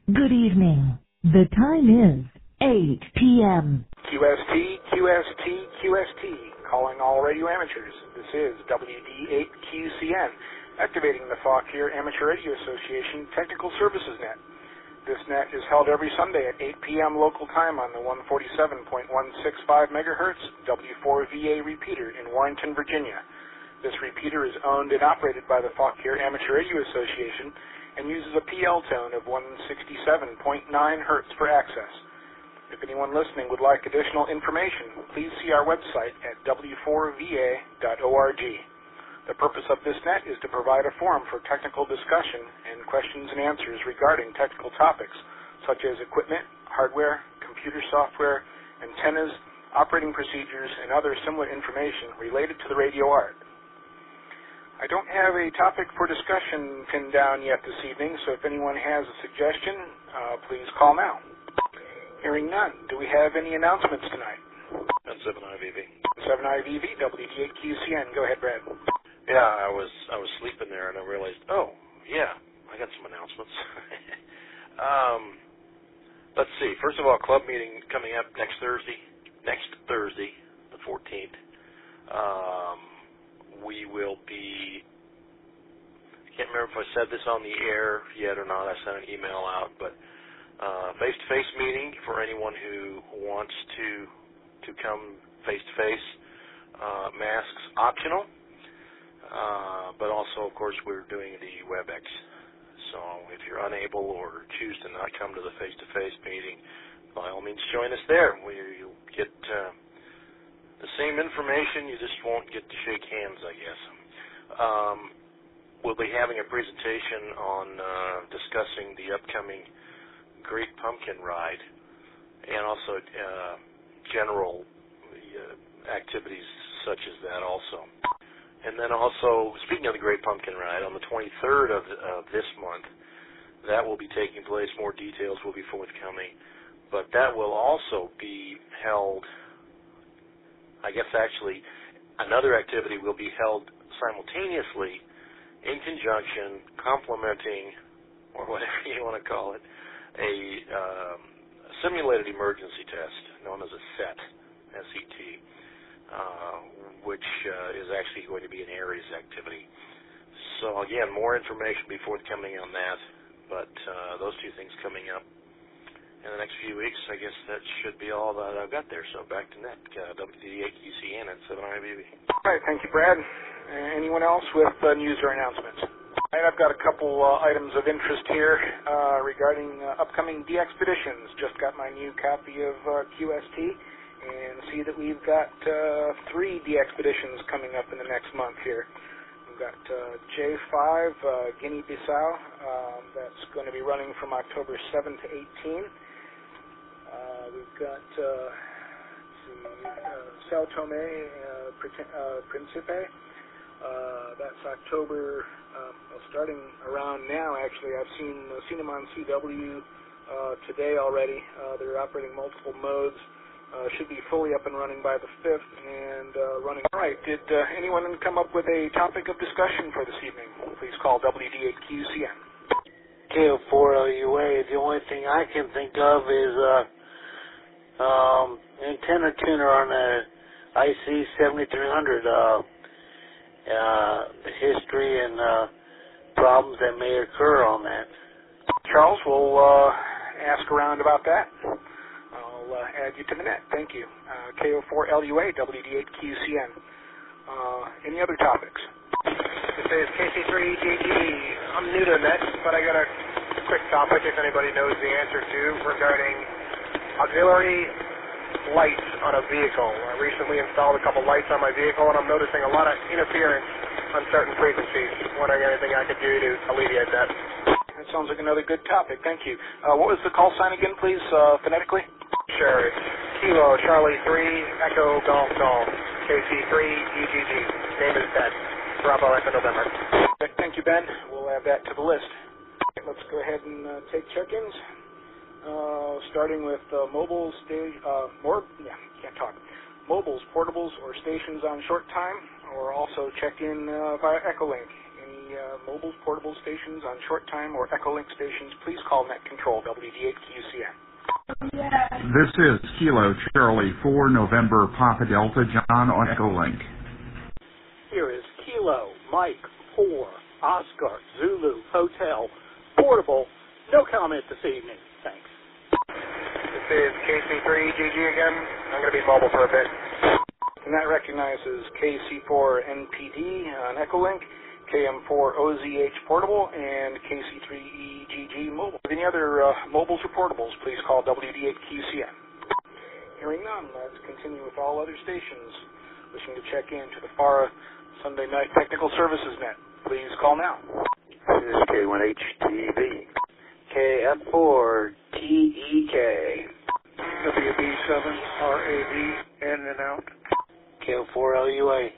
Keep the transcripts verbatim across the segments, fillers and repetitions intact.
Good evening. The time is eight p m Q S T, Q S T, Q S T, calling all radio amateurs. This is W D eight Q C N, activating the Fauquier Amateur Radio Association Technical Services Net. This net is held every Sunday at eight p m local time on the one forty-seven point one six five megahertz W four V A repeater in Warrenton, Virginia. This repeater is owned and operated by the Fauquier Amateur Radio Association and uses a P L tone of one sixty-seven point nine hertz for access. If anyone listening would like additional information, please see our website at w four v a dot org. The purpose of this net is to provide a forum for technical discussion and questions and answers regarding technical topics such as equipment, hardware, computer software, antennas, operating procedures, and other similar information related to the radio art. I don't have a topic for discussion pinned down yet this evening, so if anyone has a suggestion, uh, please call now. Hearing none, do we have any announcements tonight? And seven I V V. seven I V V, W D eight Q C N. Go ahead, Brad. Yeah, I was I was sleeping there and I realized, oh, yeah, I got some announcements. um, let's see. First of all, club meeting coming up next Thursday. Next Thursday, the fourteenth. Um, we will be, I can't remember if I said this on the air yet or not. I sent an email out, but uh, face-to-face meeting for anyone who wants to to come face-to-face. Uh, masks optional, uh, but also, of course, we're doing the WebEx. So if you're unable or choose to not come to the face-to-face meeting, by all means, join us there. We, you'll get uh, the same information, you just won't get to shake hands, I guess. Um, we'll be having a presentation on uh, discussing the upcoming Great Pumpkin Ride and also uh, general uh, activities such as that also. And then also, speaking of the Great Pumpkin Ride, on the twenty-third of, of this month, that will be taking place. More details will be forthcoming. But that will also be held, I guess actually, another activity will be held simultaneously in conjunction, complementing, or whatever you want to call it, a um, simulated emergency test known as a SET, S E T, uh, which uh, is actually going to be an ARES activity. So again, more information be forthcoming on that, but uh, those two things coming up in the next few weeks. I guess that should be all that I've got there. So back to net, uh, W D eight Q C N and seven I V V. All right, thank you, Brad. Uh, anyone else with uh, news or announcements? All right, I've got a couple uh, items of interest here uh, regarding uh, upcoming DXpeditions. Just got my new copy of uh, Q S T and see that we've got uh, three DXpeditions coming up in the next month here. We've got uh, J five, uh, Guinea-Bissau. Um, that's going to be running from October seventh to eighteenth. Uh, we've got uh, let's see, uh, Sao Tome, uh, uh, Principe. Uh, that's October, uh, well, starting around now, actually. I've seen, uh, seen them on C W uh, today already. Uh, they're operating multiple modes. Uh, should be fully up and running by the fifth and uh, running. All right, did uh, anyone come up with a topic of discussion for this evening? Please call W D eight Q C N. K O four L U A, the only thing I can think of is uh, um, antenna tuner on the I C seventy-three hundred. Uh, uh, the history and uh, problems that may occur on that. Charles, we'll uh, ask around about that. I'll uh, add you to the net. Thank you. Uh, K O four L U A, W D eight Q C N. Uh, any other topics? This is K C three G G. I'm new to the net, but I got a quick topic if anybody knows the answer to regarding auxiliary lights on a vehicle. I recently installed a couple lights on my vehicle, and I'm noticing a lot of interference on certain frequencies. Wondering anything I could do to alleviate that. That sounds like another good topic. Thank you. Uh, what was the call sign again, please, uh, phonetically? Sure. It's Kilo Charlie three Echo Golf Golf. K C three G G G. Name is Ben. Bravo Echo November. Thank you, Ben. We'll add that to the list. Let's go ahead and uh, take check-ins. Uh, starting with uh, mobile stage, uh, more, yeah, can't talk. Mobiles, portables, or stations on short time, or also check in uh, via Echolink. Any uh, mobile portable stations on short time or Echolink stations, please call Net Control, W D eight Q C N. This is Kilo Charlie four November Papa Delta John on Echolink. Here is Kilo Mike four Oscar Zulu Hotel Portable. No comment this evening. Thanks. This is K C three G G again. I'm going to be mobile for a bit. And that recognizes K C four N P D on Echolink, K M four O Z H Portable, and K C three E G G Mobile. With any other uh, mobiles or portables, please call W D eight Q C N. Hearing none, let's continue with all other stations wishing to check in to the F A R A Sunday Night Technical Services Net. Please call now. This is K one H T V, K F four T E K, W B seven R A V, in and out. K O four L U A.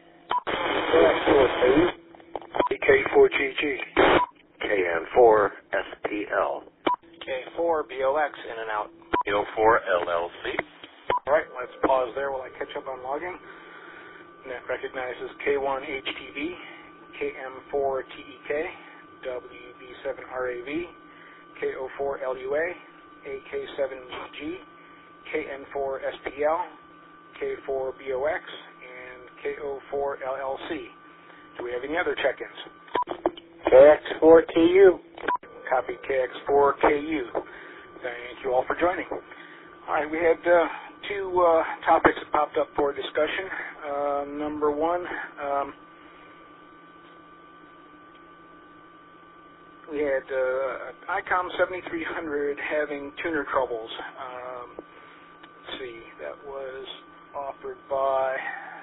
K four G G. K N four S P L, K four B O X, in and out. K O four L L C. All right, let's pause there while I catch up on login. Net recognizes K one H T V, K M four T E K, W B seven R A V, K O four L U A, A K seven G G, K N four S P L, K four B O X, and K O four L L C. Do we have any other check-ins? K X four K U. Copy K X four K U. Thank you all for joining. All right, we had uh, two uh, topics that popped up for discussion. Uh, number one, um, we had uh, ICOM seventy-three hundred having tuner troubles. Um, let's see, that was offered by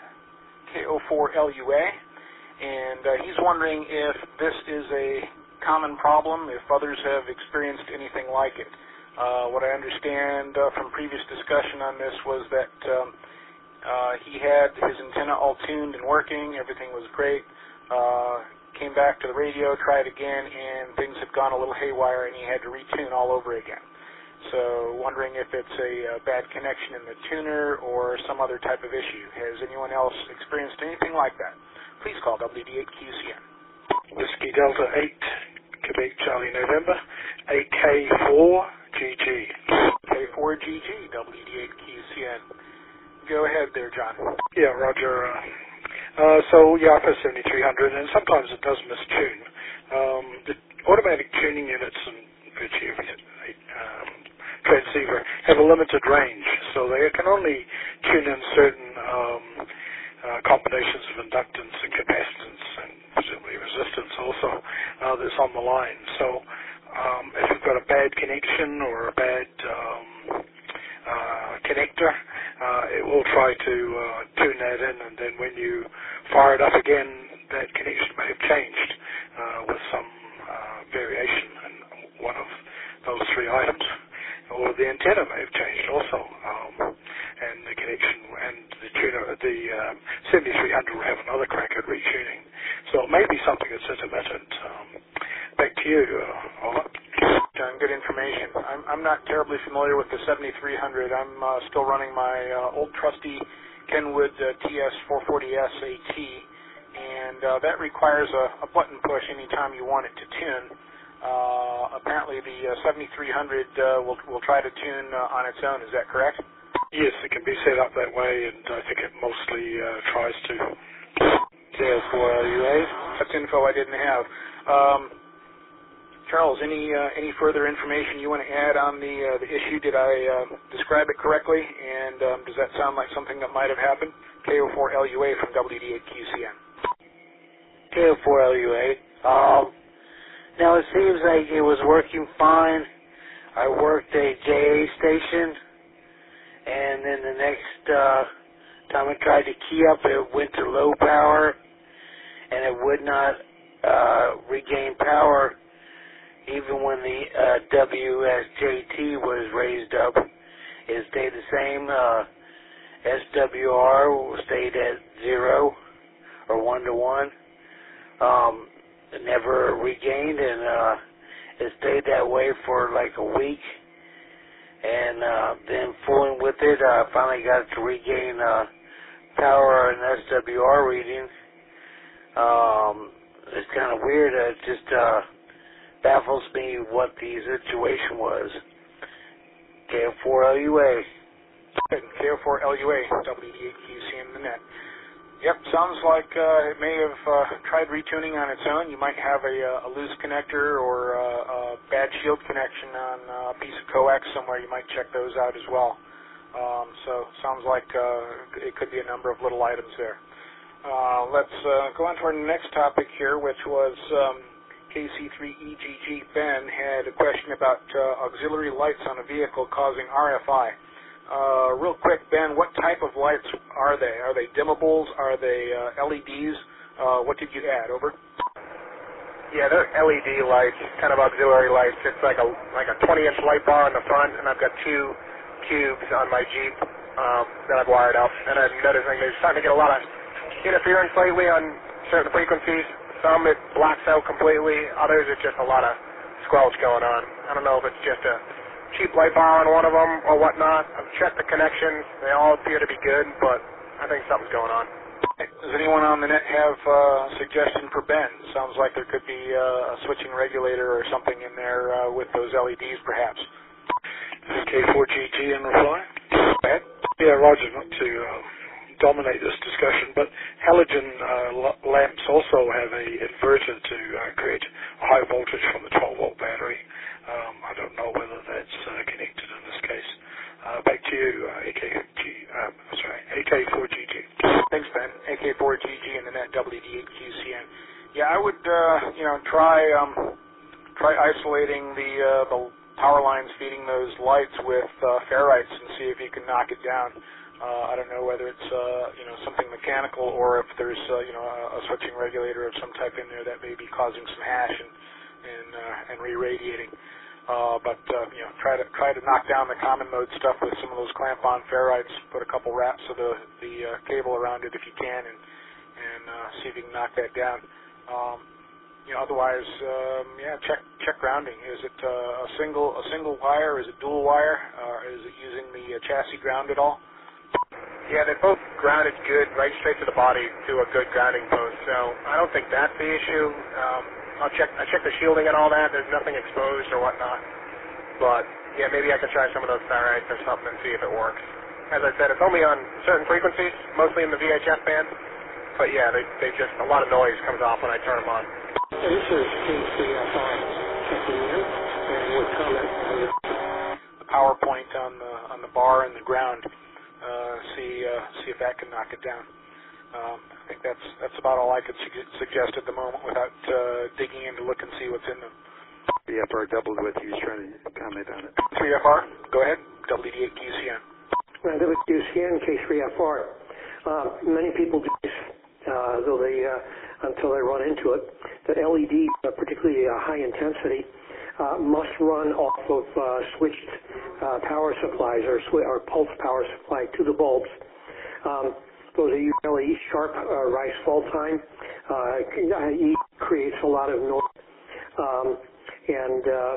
K O four L U A, and uh, he's wondering if this is a common problem, if others have experienced anything like it. Uh, what I understand uh, from previous discussion on this was that um, uh, he had his antenna all tuned and working, everything was great, uh, came back to the radio, tried again, and things had gone a little haywire and he had to retune all over again. So wondering if it's a uh, bad connection in the tuner or some other type of issue. Has anyone else experienced anything like that? Please call W D eight Q C N. Whiskey Delta eight, Quebec Charlie November, A K four G G. K four G G, W D eight Q C N. Go ahead there, John. Yeah, Roger. Uh, uh, so, yeah, I F A seventy-three hundred, and sometimes it does mistune. Um, the automatic tuning units and virtually every um, transceiver have a limited range, so they can only tune in certain um, uh, combinations of inductance and capacitance and presumably resistance also uh, that's on the line. So um, if you've got a bad connection or a bad um, uh, connector, uh, it will try to uh, tune that in, and then when you fire it up again, that connection may have changed uh, with some uh, variation in one of those three items, or the antenna may have changed also, um, and the connection and the tuner, the um, seventy-three hundred will have another crack at retuning. So it may be something that's intermittent. Um, back to you, uh, Ola. John, good information. I'm, I'm not terribly familiar with the seventy-three hundred. I'm uh, still running my uh, old trusty Kenwood uh, T S four forty S A T, and uh, that requires a, a button push anytime you want it to tune. Uh, apparently the uh, seventy-three hundred uh, will, will try to tune uh, on its own. Is that correct? Yes, it can be set up that way, and I think it mostly uh, tries to. K O four L U A. That's info I didn't have. Um, Charles, any uh, any further information you want to add on the uh, the issue? Did I uh, describe it correctly? And um, does that sound like something that might have happened? K O four L U A from W D eight Q C N. K O four L U A. Um, now it seems like it was working fine. I worked a J A station, and then the next uh, time I tried to key up, it went to low power, and it would not uh, regain power. Even when the uh, W S J T was raised up, it stayed the same. Uh, S W R stayed at zero or one to one. Um, it never regained, and uh, it stayed that way for like a week. And uh, then fooling with it, I uh, finally got it to regain uh, power and S W R reading. Um, it's kind of weird. It just uh, baffles me what the situation was. K O four L U A. K O four L U A, W D eight Q C in the net. Yep, sounds like uh, it may have uh, tried retuning on its own. You might have a, a loose connector or a, a bad shield connection on a piece of coax somewhere. You might check those out as well. Um, so sounds like uh, it could be a number of little items there. Uh, let's uh, go on to our next topic here, which was um, K C three E G G. Ben had a question about uh, auxiliary lights on a vehicle causing R F I. Uh, real quick, Ben, what type of lights are they? Are they dimmables? Are they uh, L E Ds? Uh, what did you add? Over? Yeah, they're L E D lights, kind of auxiliary lights. It's like a like a twenty inch light bar on the front, and I've got two cubes on my Jeep um, that I've wired up. And I'm noticing they're starting to get a lot of interference lately on certain frequencies. Some it blacks out completely. Others it's just a lot of squelch going on. I don't know if it's just a cheap light bar on one of them or whatnot. I've checked the connections. They all appear to be good, but I think something's going on. Does anyone on the net have uh, a suggestion for Ben? Sounds like there could be uh, a switching regulator or something in there uh, with those L E Ds, perhaps. K four G G in reply. Go ahead. Yeah, Roger, not to uh, dominate this discussion, but halogen uh, lamps also have a inverter to uh, create high voltage from the twelve volt battery. Um, I don't know whether that's uh, connected in this case. Uh, back to you, uh, A K G, um, sorry, A K four G G. Thanks, Ben. A K four G G in the net, W D eight Q C N. Yeah, I would, uh, you know, try um, try isolating the uh, the power lines feeding those lights with uh, ferrites and see if you can knock it down. Uh, I don't know whether it's uh, you know something mechanical or if there's uh, you know a, a switching regulator of some type in there that may be causing some hash and and, uh, and re-radiating. Uh, but uh, you know, try to try to knock down the common mode stuff with some of those clamp-on ferrites. Put a couple wraps of the the uh, cable around it if you can, and and uh, see if you can knock that down. Um, you know, otherwise, um, yeah, check check grounding. Is it uh, a single a single wire? Is it dual wire? Uh, is it using the uh, chassis ground at all? Yeah, they're both grounded good, right straight to the body to a good grounding post. So I don't think that's the issue. Um, I'll check. I check the shielding and all that. There's nothing exposed or whatnot. But yeah, maybe I can try some of those ferrites or something and see if it works. As I said, it's only on certain frequencies, mostly in the V H F band. But yeah, they they just a lot of noise comes off when I turn them on. This is K three F R checking in, and would comment on the power point on the on the bar and the ground. Uh, see uh, see if that can knock it down. Um, I think that's that's about all I could su- suggest at the moment without uh, digging in to look and see what's in them. three F R doubled with you, trying to comment on it. three F R, go ahead. W D eight Q C N. Well, W D eight Q C N, K three F R. Uh, many people do this, uh, though they uh, until they run into it. The L E D, uh, particularly uh, high intensity, uh, must run off of uh, switched uh, power supplies or, sw- or pulse power supply to the bulbs. Um, Those are usually sharp uh, rise fall time. Uh, it creates a lot of noise. Um, and uh,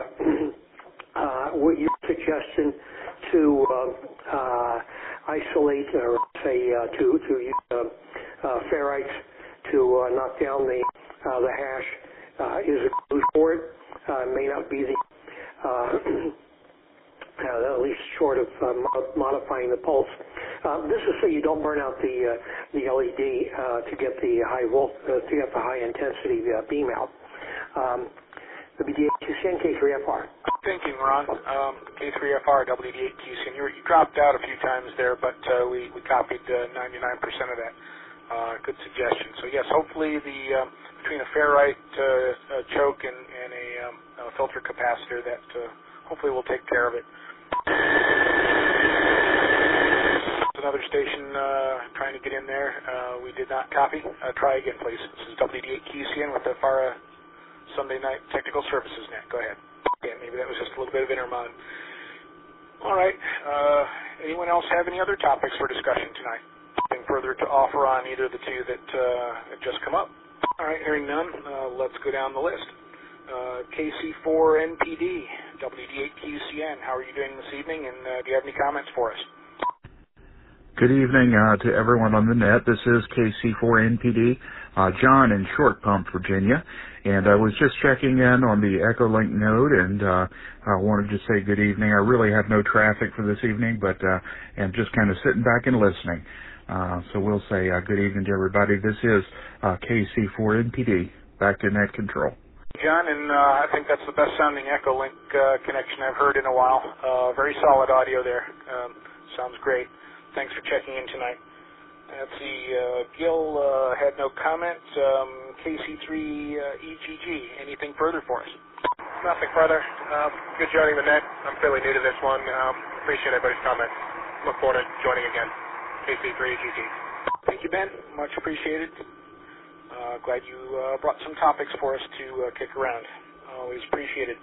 uh, what your suggestion to uh, uh, isolate or say uh, to to use uh, uh, ferrites to uh, knock down the uh, the hash uh, is a clue for it. Uh, may not be the uh, Uh, at least short of uh, mod- modifying the pulse. Uh, this is so you don't burn out the uh, the L E D uh, to get the high volt uh, to get the high intensity uh, beam out. Um, W D eight Q C N, K three F R. Thinking, Ron. Um, K three F R, W D eight Q C N. You, were, you dropped out a few times there, but uh, we we copied uh, ninety-nine percent of that. Uh, good suggestion. So yes, hopefully the um, between a ferrite uh, uh, choke and, and a, um, a filter capacitor that uh, hopefully will take care of it. Another station uh, trying to get in there. Uh, we did not copy. Uh, try again, please. This is W D eight Q C N with the FARA Sunday Night Technical Services Net. Go ahead. Yeah, maybe that was just a little bit of intermod. All right. Uh, anyone else have any other topics for discussion tonight? Anything further to offer on either of the two that uh, have just come up? All right. Hearing none, uh, let's go down the list. Uh, K C four N P D, W D eight Q C N. How are you doing this evening, and uh, do you have any comments for us? Good evening uh, to everyone on the net. This is K C four N P D. uh, John in Short Pump, Virginia. And I was just checking in on the Echolink node, and uh, I wanted to say good evening. I really have no traffic for this evening, but uh, am just kind of sitting back and listening. Uh, so we'll say uh, good evening to everybody. This is uh, K C four N P D, back to net control. John, and uh, I think that's the best sounding Echolink uh, connection I've heard in a while. Uh, very solid audio there. Um, sounds great. Thanks for checking in tonight. Let's see, uh, Gil uh, had no comment. Um, K C three uh, E G G, anything further for us? Nothing further. Uh, good joining the net. I'm fairly new to this one. Um, appreciate everybody's comments. Look forward to joining again. K C three E G G. Thank you, Ben. Much appreciated. Uh, glad you uh, brought some topics for us to uh, kick around. Always appreciated.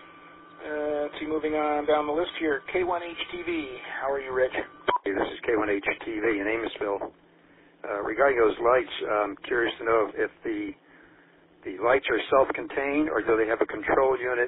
Uh, let's see, moving on down the list here. K one H T V. How are you, Rich? Hey, this is K one H T V in Amosville. Uh, regarding those lights, I'm curious to know if the the lights are self-contained or do they have a control unit,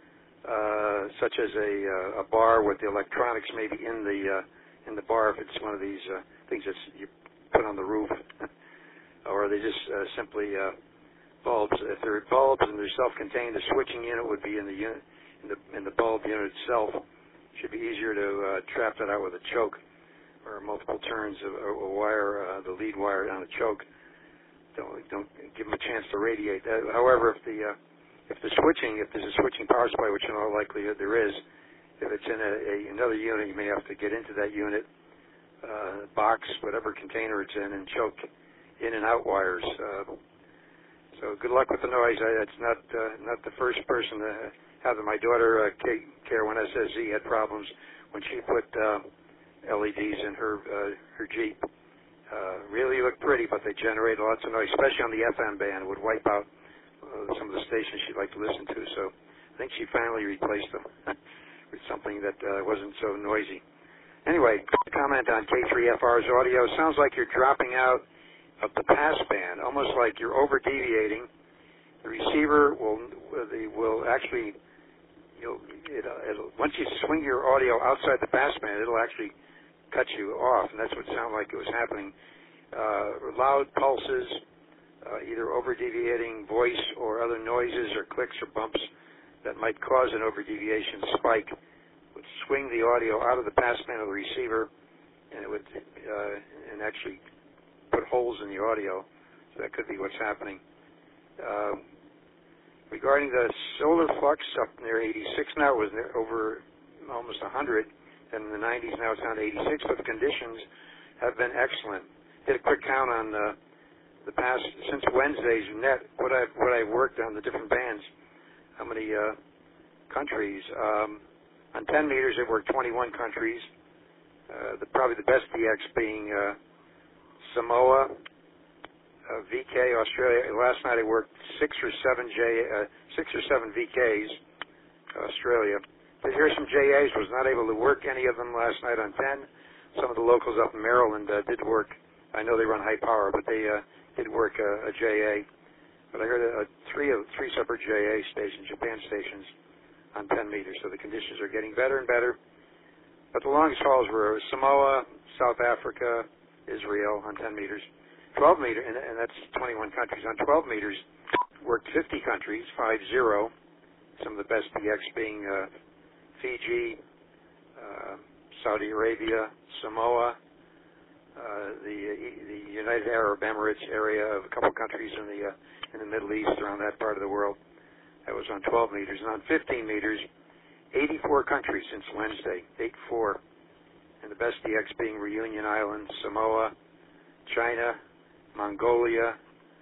uh, such as a, uh, a bar with the electronics maybe in the uh, in the bar if it's one of these uh, things that you put on the roof, or are they just uh, simply uh, bulbs? If they're bulbs and they're self-contained, the switching unit would be in the unit in the in the bulb unit itself. Should be easier to uh, trap that out with a choke or multiple turns of a wire, uh, the lead wire on a choke. Don't don't give them a chance to radiate. Uh, however, if the uh, if the switching, if there's a switching power supply, which in all likelihood there is, if it's in a, a another unit, you may have to get into that unit, uh, box, whatever container it's in, and choke in and out wires. Uh, so good luck with the noise. I, it's not uh, not the first person to have it. My daughter, uh, K R one S S Z, had problems when she put uh, L E Ds in her uh, her Jeep. Uh, really look pretty, but they generate lots of noise, especially on the F M band. It would wipe out uh, some of the stations she'd like to listen to. So I think she finally replaced them with something that uh, wasn't so noisy. Anyway, comment on K three F R's audio. Sounds like you're dropping out of the pass band, almost like you're over deviating. The receiver will the, will actually, you'll, it'll, it'll, once you swing your audio outside the pass band, it'll actually cut you off, and that's what it sounded like it was happening. Uh, loud pulses, uh, either over-deviating voice or other noises or clicks or bumps that might cause an over-deviation spike would swing the audio out of the passband of the receiver, and it would uh, and actually put holes in the audio. So that could be what's happening. Uh, regarding the solar flux up near eighty-six now, it was near over almost one hundred. And in the nineties, now it's down to eighty-six, but the conditions have been excellent. Did a quick count on uh, the past, since Wednesday's net, what I've, what I've worked on, the different bands, how many uh, countries. Um, on ten meters, I've worked twenty-one countries, uh, the, probably the best D X being uh, Samoa, uh, V K, Australia. Last night I worked six or seven J, uh, six or seven V Ks, Australia. Here's some J As. Was not able to work any of them last night on ten. Some of the locals up in Maryland uh, did work. I know they run high power, but they uh, did work uh, a J A. But I heard uh, three of three separate J A stations, Japan stations, on ten meters. So the conditions are getting better and better. But the longest hauls were Samoa, South Africa, Israel on ten meters. twelve meter, and, and that's twenty-one countries. On twelve meters, worked fifty countries, five zero. Some of the best D X being uh, Fiji, uh, Saudi Arabia, Samoa, uh, the the United Arab Emirates area of a couple countries in the uh, in the Middle East, around that part of the world. That was on twelve meters. And on fifteen meters, eighty-four countries since Wednesday, eight four. And the best D X being Reunion Island, Samoa, China, Mongolia,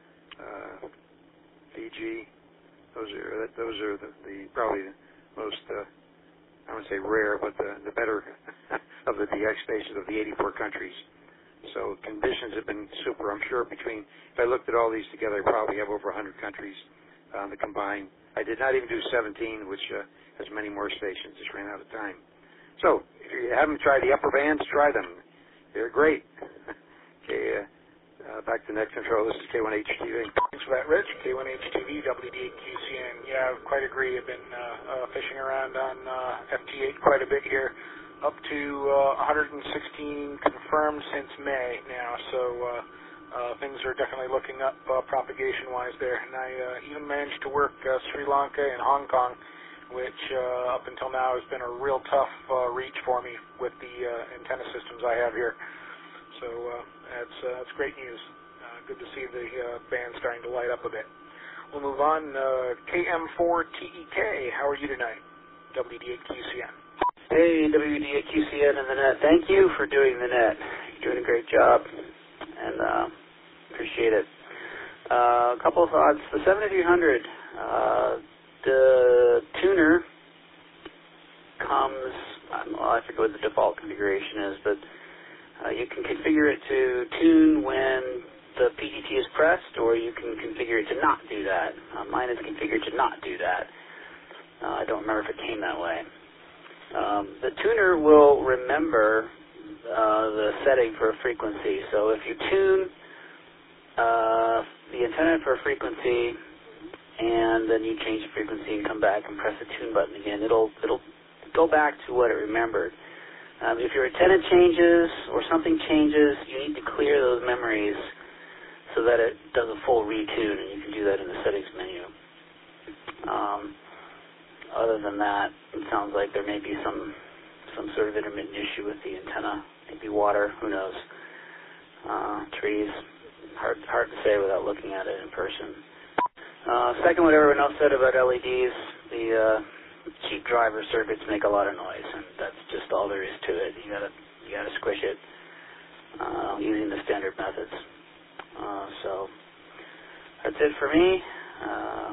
uh, Fiji. Those are those are the, the probably the most. Uh, I wouldn't say rare, but the, the better of the D X stations of the eighty-four countries. So conditions have been super. I'm sure between, if I looked at all these together, I probably have over one hundred countries on the combined. I did not even do seventeen, which uh, has many more stations. Just ran out of time. So if you haven't tried the upper bands, try them. They're great. Okay, uh, uh, back to net control. This is K one H T V. Thanks for that, Rich. K one H T V, W D eight Q C N. Yeah, I quite agree. I've been uh, uh, fishing around on uh, F T eight quite a bit here, up to uh, one hundred sixteen confirmed since May now. So uh, uh, things are definitely looking up uh, propagation-wise there. And I uh, even managed to work uh, Sri Lanka and Hong Kong, which uh, up until now has been a real tough uh, reach for me with the uh, antenna systems I have here. So uh, that's, uh, that's great news. Uh, good to see the uh, band starting to light up a bit. We'll move on. Uh, K M four T E K, how are you tonight? W D eight Q C N. Hey, W D eight Q C N and the net. Thank you for doing the net. You're doing a great job, and uh, appreciate it. Uh, a couple of thoughts. The seventy-three hundred, uh, the tuner comes, well, I forget what the default configuration is, but uh, you can configure it to tune when the P T T is pressed, or you can configure it to not do that. Uh, mine is configured to not do that. Uh, I don't remember if it came that way. Um, the tuner will remember uh, the setting for a frequency. So if you tune uh, the antenna for a frequency, and then you change the frequency and come back and press the tune button again, it'll it'll go back to what it remembered. Um, if your antenna changes or something changes, you need to clear those memories so that it does a full retune, and you can do that in the settings menu. Um, other than that, it sounds like there may be some some sort of intermittent issue with the antenna, maybe water, who knows. Uh, trees, hard hard to say without looking at it in person. Uh, second, what everyone else said about L E Ds, the uh, cheap driver circuits make a lot of noise, and that's just all there is to it. You gotta you gotta squish it uh, using the standard methods. Uh, so that's it for me. Uh,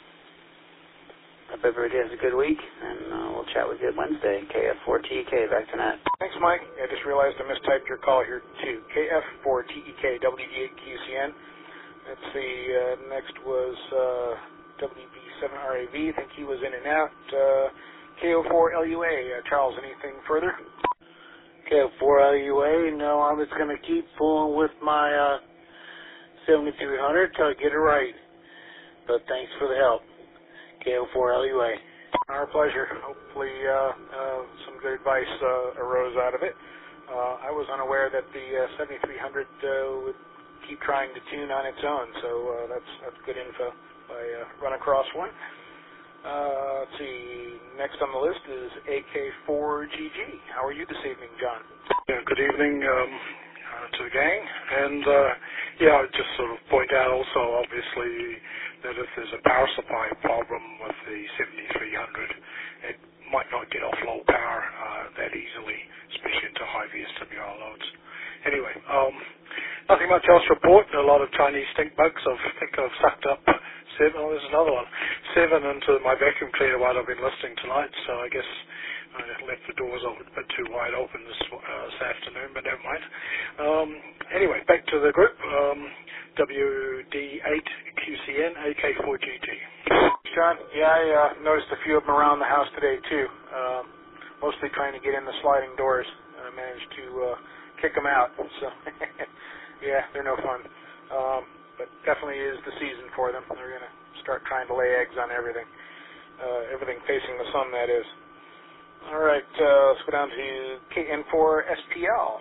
hope everybody has a good week, and uh, we'll chat with you Wednesday. K F four T E K, back to net. Thanks, Mike. I just realized I mistyped your call here, too. K F four T E K, W D eight Q C N. Let's see, uh, next was uh, W B seven R A V. I think he was in and out. Uh, K O four L U A. Uh, Charles, anything further? K O four L U A, no, I'm just going to keep fooling with my uh, seventy-three hundred till I get it right. But thanks for the help. K O four L U A. Our pleasure. Hopefully uh, uh, some good advice uh, arose out of it. Uh, I was unaware that the uh, seventy-three hundred uh, would keep trying to tune on its own, so uh, that's that's good info. I uh, run across one. Uh, let's see. Next on the list is A K four G G. How are you this evening, John? Yeah, good evening um, uh, to the gang. And uh, yeah, I would just sort of point out also, obviously, that if there's a power supply problem with the seventy-three hundred, it might not get off low power uh, that easily, especially into high V S W R loads. Anyway, um, nothing much else to report. A lot of Chinese stink bugs. I think I've sucked up seven. Oh, there's another one. Seven into my vacuum cleaner while I've been listening tonight. So I guess I left the doors a bit too wide open this, uh, this afternoon, but never mind. Um, anyway, back to the group. Um, W D eight Q C N, A K four G G. John, yeah, I uh, noticed a few of them around the house today, too. Uh, mostly trying to get in the sliding doors. I managed to uh, kick them out. So, yeah, they're no fun. Um, but definitely is the season for them. They're going to start trying to lay eggs on everything. Uh, everything facing the sun, that is. All right, uh, let's go down to K N four S P L.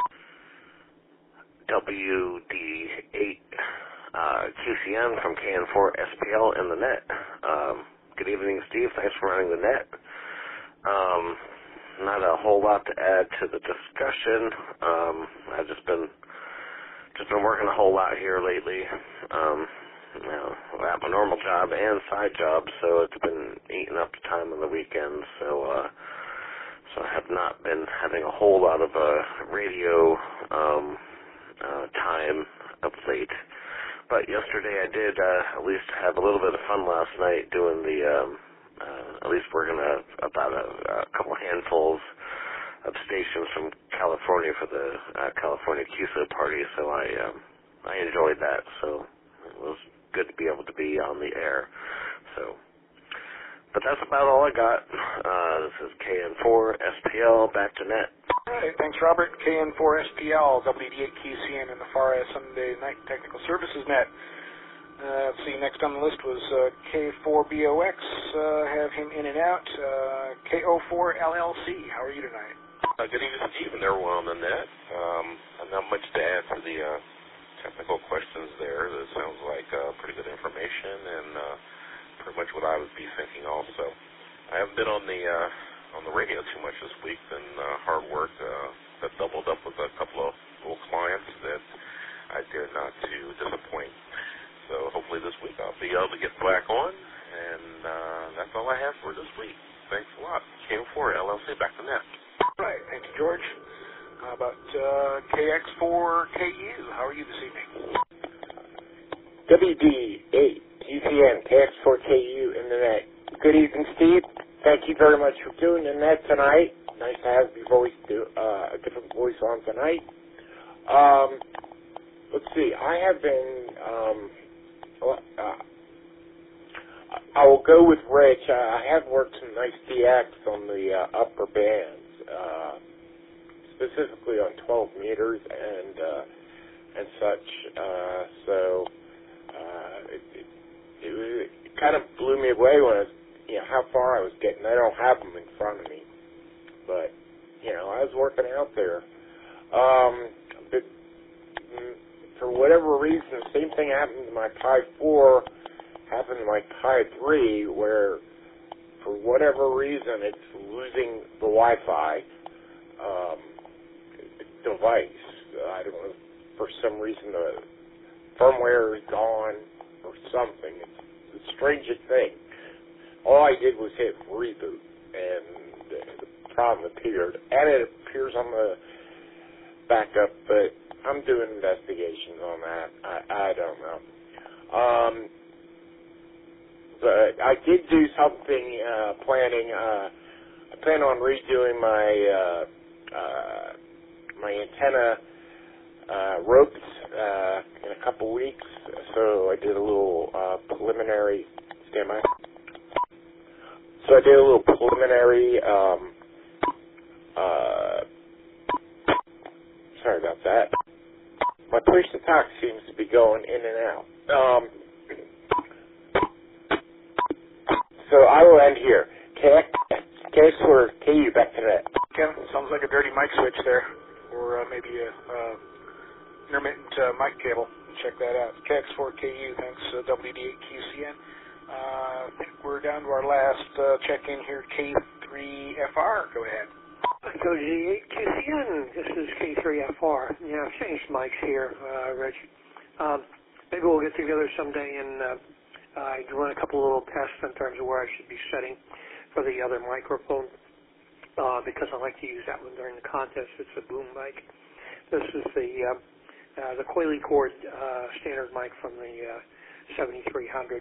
W D eight uh, Q C N from K N four S P L in the net. Um, good evening, Steve. Thanks for running the net. Um, not a whole lot to add to the discussion. Um, I've just been just been working a whole lot here lately. Um, you know, I have a normal job and side job, so it's been eating up the time on the weekends. So, uh, so I have not been having a whole lot of uh, radio um, uh, time of late. But yesterday I did uh, at least have a little bit of fun last night doing the. Um, uh, at least working a, about a, a couple handfuls of stations from California for the uh, California Q S O party, so I um, I enjoyed that. So it was good to be able to be on the air. So, but that's about all I got. Uh, this is K N four S P L, back to net. All right, thanks, Robert. K N four S P L, W D eight Q C N in the Far East Sunday Night Technical Services net. Uh, let's see, next on the list was uh, K four B O X. Uh, have him in and out. Uh, K O four L L C. How are you tonight? Uh, good evening, Steve, and everyone on the net. Um, not much to add to the uh, technical questions there. That sounds like uh, pretty good information and uh, pretty much what I would be thinking also. I haven't been on the uh, on the radio too much this week. Been uh, hard work. Uh, that doubled up with a couple of little clients that I dare not to disappoint. So hopefully this week I'll be able to get back on, and uh, that's all I have for this week. Thanks a lot. K M four L L C, back to net. All right, thank you, George. How about uh, K X four K U? How are you this evening? W D eight Q C N K X four K U in the net. Good evening, Steve. Thank you very much for doing the net tonight. Nice to have your voice, do, uh, a different voice on tonight. Um, let's see. I have been. Um, uh, I will go with Rich. Uh, I have worked some nice D X on the uh, upper bands, uh, specifically on twelve meters and uh, and such. Uh, so uh, it, it, it, it kind of blew me away when I was, you know, how far I was getting. I don't have them in front of me, but you know, I was working out there. Um, but for whatever reason, the same thing happened to my Pi four. Happened to my Pi three, where for whatever reason it's losing the Wi-Fi um, device. I don't know, for some reason the firmware is gone or something. It's the strangest thing. All I did was hit reboot, and the problem appeared. And it appears on the backup, but I'm doing investigations on that. I, I don't know. Um, But I did do something, uh, planning, uh, I plan on redoing my, uh, uh, my antenna, uh, ropes, uh, in a couple weeks. So I did a little, uh, preliminary, stand by. So I did a little preliminary, um, uh, sorry about that. My push to talk seems to be going in and out. Um, So I will end here. K X four K U, back to that. Kevin, sounds like a dirty mic switch there, or uh, maybe a uh, intermittent uh, mic cable. Check that out. K X four K U, thanks uh, W D eight Q C N. Uh, I think we're down to our last uh, check-in here, K three F R. Go ahead. W D eight Q C N, this is K three F R. Yeah, I've changed mics here, uh, Rich. Um, maybe we'll get together someday and uh, I run a couple of little tests in terms of where I should be setting for the other microphone uh, because I like to use that one during the contest. It's a boom mic. This is the uh, uh, the coily cord uh, standard mic from the uh, seventy-three hundred.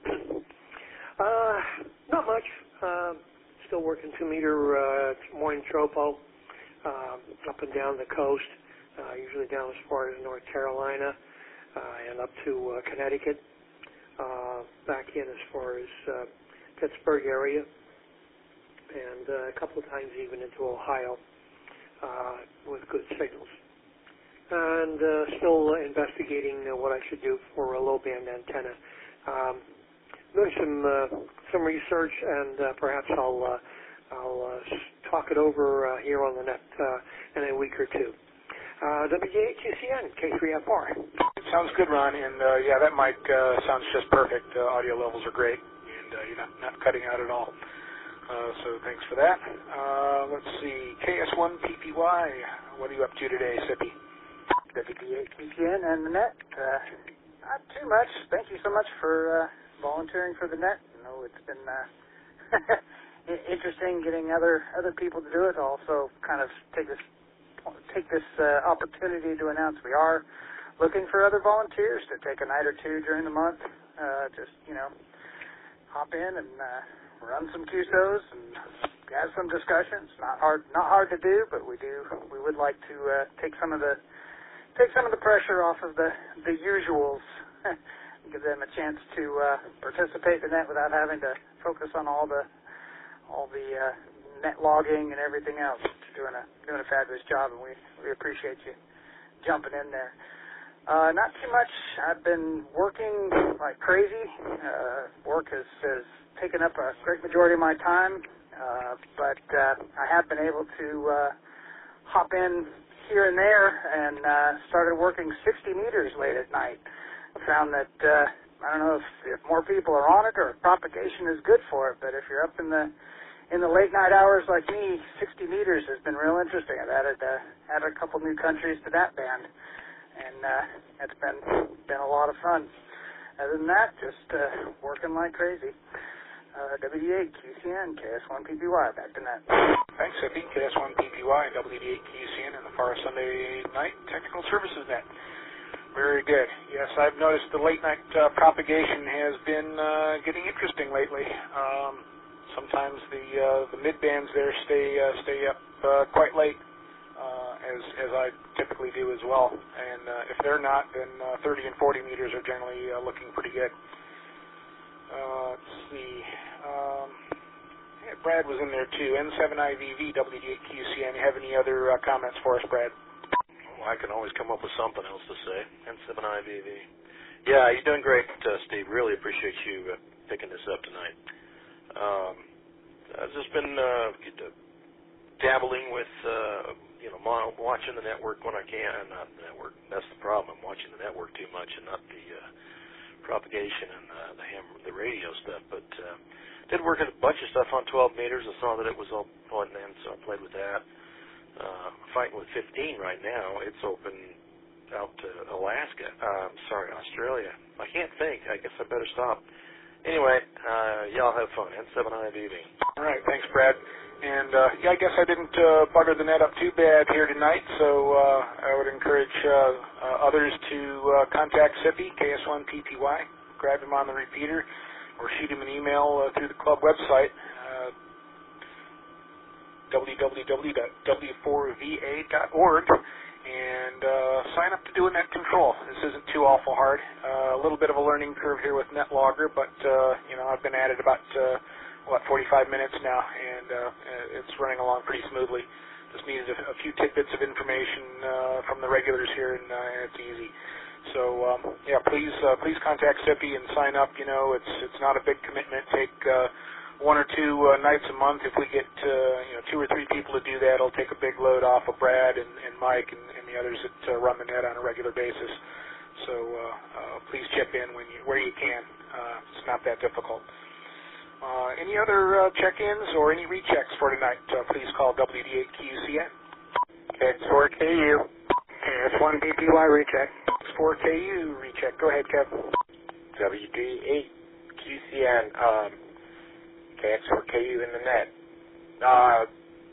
uh, not much. Uh, still working two meter uh, morning tropo uh, up and down the coast, uh, usually down as far as North Carolina uh, and up to uh, Connecticut. Uh, back in as far as uh, Pittsburgh area, and uh, a couple of times even into Ohio uh, with good signals. And uh, still investigating uh, what I should do for a low-band antenna. Um, doing some uh, some research, and uh, perhaps I'll uh, I'll uh, talk it over uh, here on the net uh, in a week or two. Uh, W D eight Q C N, K three F R. Sounds good, Ron. And uh, yeah, that mic uh, sounds just perfect. Uh, audio levels are great, and uh, you're not, not cutting out at all. Uh, so thanks for that. Uh, let's see, K S one P P Y. What are you up to today, Sippy? W D eight Q C N and the net. Uh, not too much. Thank you so much for uh, volunteering for the net. You know, it's been uh, interesting getting other other people to do it. Also, kind of take this. take this uh, opportunity to announce we are looking for other volunteers to take a night or two during the month. Uh, just, you know, hop in and uh, run some Q S Os and have some discussions. Not hard, not hard to do, but we do. We would like to uh, take some of the take some of the pressure off of the the usuals. Give them a chance to uh, participate in the net without having to focus on all the all the uh, net logging and everything else. You're doing a doing a fabulous job, and we we appreciate you jumping in there. Uh, not too much. I've been working like crazy. Uh, work has, has taken up a great majority of my time, uh, but uh, I have been able to uh, hop in here and there and uh, started working sixty meters late at night. I found that, uh, I don't know if, if more people are on it or if propagation is good for it, but if you're up in the in the late night hours like me, sixty meters has been real interesting. I've added, uh, added a couple new countries to that band, and uh, it's been, been a lot of fun. Other than that, just uh, working like crazy. Uh, W D eight Q C N, K S one P P Y, back to net. Thanks, Sippy. K S one P P Y and W D eight Q C N in the far Sunday night Technical Services Net. Very good. Yes, I've noticed the late night uh, propagation has been uh, getting interesting lately. Um, sometimes the uh, the mid bands there stay uh, stay up uh, quite late, uh, as as I typically do as well. And uh, if they're not, then uh, thirty and forty meters are generally uh, looking pretty good. Uh, let's see. Um, yeah, Brad was in there too. N seven I V V, W D eight Q C N. You have any other uh, comments for us, Brad? Well, I can always come up with something else to say. N seven I V V. Yeah, you're doing great, uh, Steve. Really appreciate you uh, picking this up tonight. Um, I've just been uh, dabbling with, uh, you know, watching the network when I can. Not the network. That's the problem. I'm watching the network too much and not the uh, propagation and uh, the ham, the radio stuff. But uh, did work at a bunch of stuff on twelve meters. I saw that it was all on then, so I played with that. Uh, fighting with fifteen right now. It's open out to Alaska. Um, sorry, Australia. I can't think. I guess I better stop. Anyway, uh, y'all have fun. N seven I V V. All right, thanks, Brad. And uh, yeah, I guess I didn't uh, butter the net up too bad here tonight, so uh, I would encourage uh, uh, others to uh, contact Sippy, K S one P P Y, grab him on the repeater, or shoot him an email uh, through the club website, uh, w w w dot w four v a dot org, and uh, sign up to do a net control. This isn't too awful hard. Uh, a little bit of a learning curve here with NetLogger, but uh, you know, I've been at it about uh, what forty-five minutes now, and uh, it's running along pretty smoothly. Just needed a, a few tidbits of information uh, from the regulars here, and uh, it's easy. So um, yeah, please uh, please contact Sippy and sign up. You know, it's it's not a big commitment. Take uh, one or two uh, nights a month. If we get uh, you know two or three people to do that, it'll take a big load off of Brad and, and Mike and, and the others that uh, run the net on a regular basis. So uh, uh, please chip in when you where you can. Uh, it's not that difficult. Uh, any other uh, check-ins or any rechecks for tonight, uh, please call W D eight Q C N. K X four K U. K S one P P Y recheck. K X four K U recheck. Go ahead, Kev. W D eight Q C N. Um, K X four K U in the net. Uh,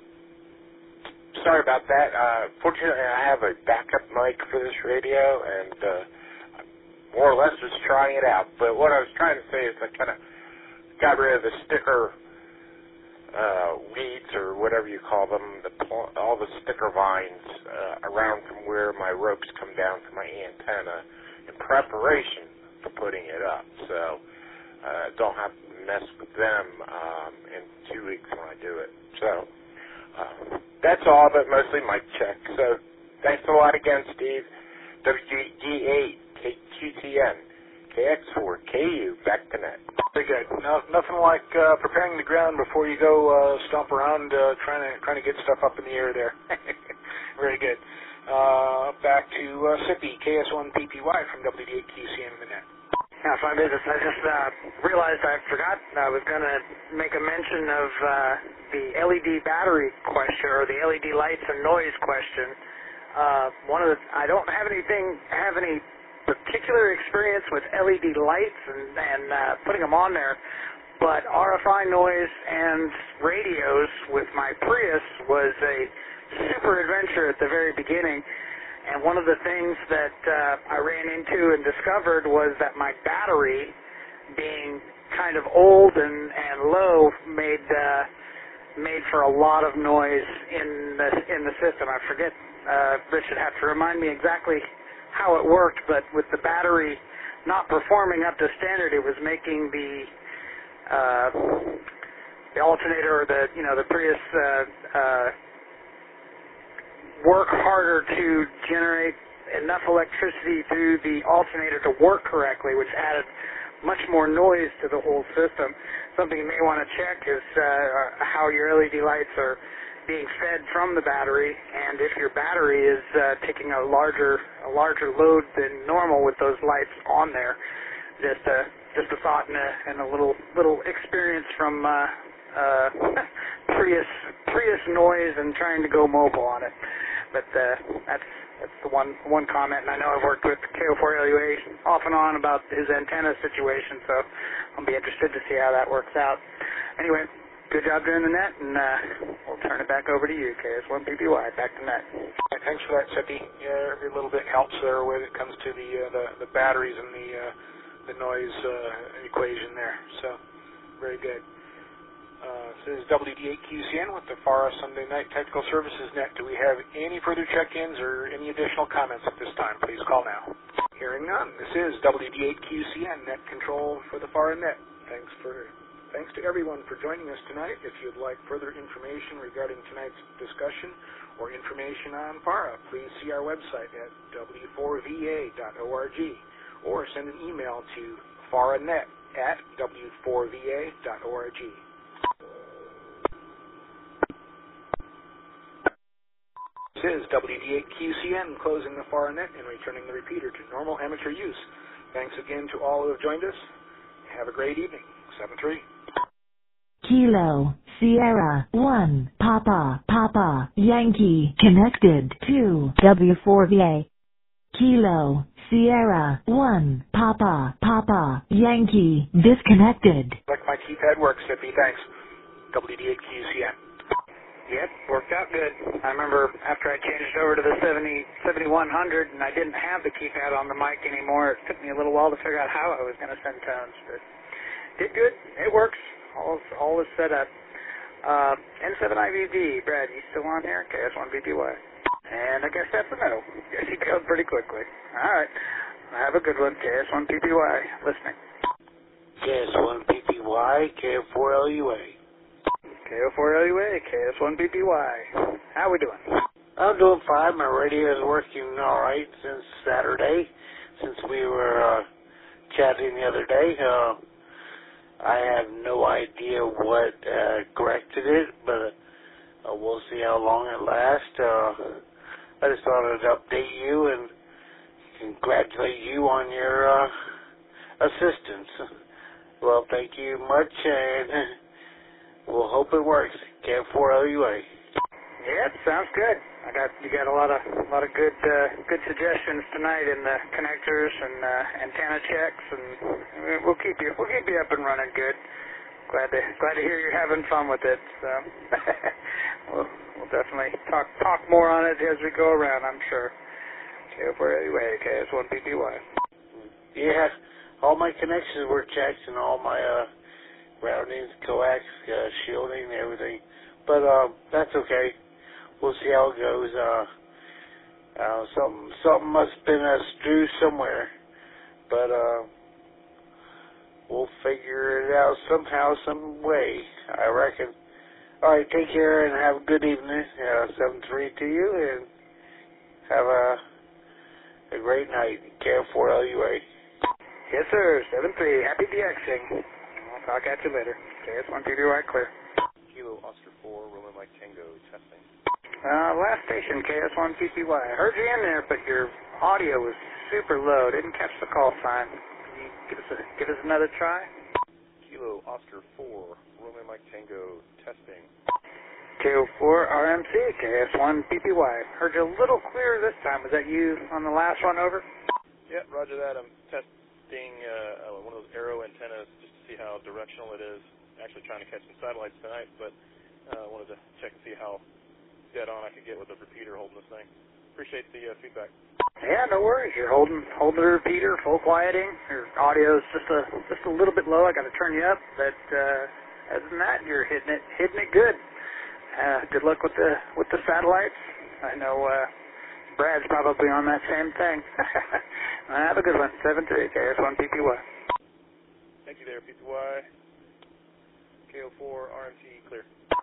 sorry about that. Uh, fortunately, I have a backup mic for this radio, and uh, more or less just trying it out. But what I was trying to say is I kind of got rid of the sticker uh, weeds or whatever you call them, the pl- all the sticker vines uh, around from where my ropes come down to my antenna in preparation for putting it up. So uh, don't have to mess with them um, in two weeks when I do it. So uh, that's all, but mostly mic check. So thanks a lot again, Steve. W D eight Q C N. K X four K U, back to net. Very good. No, nothing like uh, preparing the ground before you go uh, stomp around uh, trying to trying to get stuff up in the air there. Very good. Uh, back to uh, Sippy, K S one P P Y from W D eight Q C N in the net. Yeah, fine business. I just uh, realized I forgot I was going to make a mention of uh, the L E D battery question, or the L E D lights and noise question. Uh, one of the, I don't have anything, have any particular experience with L E D lights and, and uh, putting them on there, but R F I noise and radios with my Prius was a super adventure at the very beginning. And one of the things that uh, I ran into and discovered was that my battery, being kind of old and, and low, made uh, made for a lot of noise in the in the system. I forget. Uh, Rich would have to remind me exactly how it worked, but with the battery not performing up to standard, it was making the uh, the alternator or the you know the Prius uh, uh, work harder to generate enough electricity through the alternator to work correctly, which added much more noise to the whole system. Something you may want to check is uh, how your L E D lights are being fed from the battery, and if your battery is uh, taking a larger a larger load than normal with those lights on there, just a just a thought and a, and a little little experience from uh, uh, Prius Prius noise and trying to go mobile on it. But uh, that's that's the one one comment. And I know I've worked with K O four L U A off and on about his antenna situation, so I'll be interested to see how that works out. Anyway, good job doing the net, and uh, we'll turn it back over to you, K S one P P Y, back to net. Thanks for that, Seppi. Yeah, every little bit helps there when it comes to the uh, the, the batteries and the uh, the noise uh, equation there. So, very good. Uh, this is W D eight Q C N with the FARA Sunday Night Technical Services Net. Do we have any further check-ins or any additional comments at this time? Please call now. Hearing none. This is W D eight Q C N, Net Control for the FARA Net. Thanks for thanks to everyone for joining us tonight. If you'd like further information regarding tonight's discussion or information on FARA, please see our website at w four v a dot org or send an email to faranet at w four v a dot org. This is W D eight Q C N closing the FARA net and returning the repeater to normal amateur use. Thanks again to all who have joined us. Have a great evening. seven three. Kilo, Sierra, one, Papa, Papa, Yankee, connected to W four V A. Kilo, Sierra, one, Papa, Papa, Yankee, disconnected. Like my keypad works, Sippy, thanks. W D eight Q C N. Yep, worked out good. I remember after I changed over to the seventy, seventy-one hundred and I didn't have the keypad on the mic anymore, it took me a little while to figure out how I was going to send tones, but did good. It works. All, all is set up. Uh, N seven I V D, Brad, you still on here? K S one P P Y. And I guess that's a no. Guess he bailed pretty quickly. All right. Have a good one. K S one P P Y. Listening. K S one P P Y, K O four L U A. K O four L U A, K S one P P Y. How we doing? I'm doing fine. My radio is working all right since Saturday, since we were uh, chatting the other day. Uh, I have no idea what uh, corrected it, but uh, we'll see how long it lasts. Uh, I just thought I'd update you and congratulate you on your uh, assistance. Well, thank you much, and we'll hope it works. K O four L U A. Yeah, sounds good. I got you got a lot of a lot of good uh, good suggestions tonight in the connectors and uh, antenna checks, and we'll keep you we'll keep you up and running good. Glad to glad to hear you're having fun with it. So we'll we'll definitely talk talk more on it as we go around, I'm sure. K O four L U A, K S one P P Y. Yeah, all my connections were checked and all my uh, routings, coax, uh, shielding, everything. But uh, that's okay. We'll see how it goes. Uh, uh, something, something must have been a stew somewhere. But uh, we'll figure it out somehow, some way, I reckon. All right, take care and have a good evening. Uh, seven three to you, and have a, a great night. K O four L U A. Yes, sir. seven three. Happy DXing. I'll talk at you later. K S one P P Y clear. Kilo Oscar four, Roman Mike Tango, testing. Uh, last station, K S one P P Y. I heard you in there, but your audio was super low. Didn't catch the call sign. Can you give us, a, give us another try? Kilo Oscar four, Roman Mike Tango, testing. K O four R M C, K S one P P Y. Heard you a little clearer this time. Was that you on the last one, over? Yeah, roger that. I'm testing uh, one of those Aero antennas just to see how directional it is. Actually trying to catch some satellites tonight, but I uh, wanted to check and see how dead on I could get with the repeater holding this thing. Appreciate the uh, feedback. Yeah, no worries. You're holding holding the repeater, full quieting. Your audio's just a just a little bit low. I got to turn you up, but uh, other than that, you're hitting it hitting it good. Uh, good luck with the with the satellites. I know uh, Brad's probably on that same thing. Have a good one. seven three K S one P P Y. Thank you there, P P Y. K O four R M T clear.